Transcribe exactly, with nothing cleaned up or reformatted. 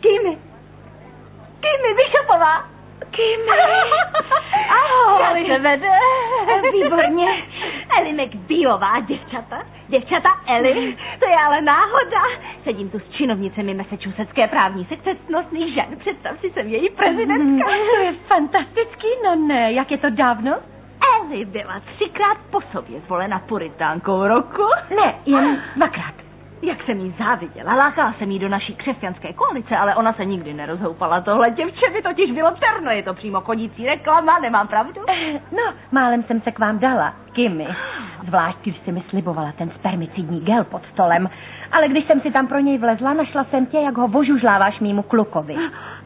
Kimi. Kimi Bishopová. Kimi. Ahoj. Jak se vede? Výborně. Eli McBeová, děvčata. Děvčata Eli. To je ale náhoda. Sedím tu s činovnicemi Massachusettské právní sekce ctnostných žen. Představ si, jsem její prezidentka. To je fantastický, no ne. Jak je to dávno? Eli byla třikrát po sobě zvolena puritánkou roku. Ne, jen dvakrát. Jak jsem jí záviděla, lákala jsem jí do naší křesťanské koalice, ale ona se nikdy nerozhoupala. Tohle děvče by totiž bylo terno, je to přímo chodící reklama, nemám pravdu? No, málem jsem se k vám dala, Kimi. Zvlášť, když jsi mi slibovala ten spermicidní gel pod stolem. Ale když jsem si tam pro něj vlezla, našla jsem tě, jak ho vožužláváš mýmu klukovi.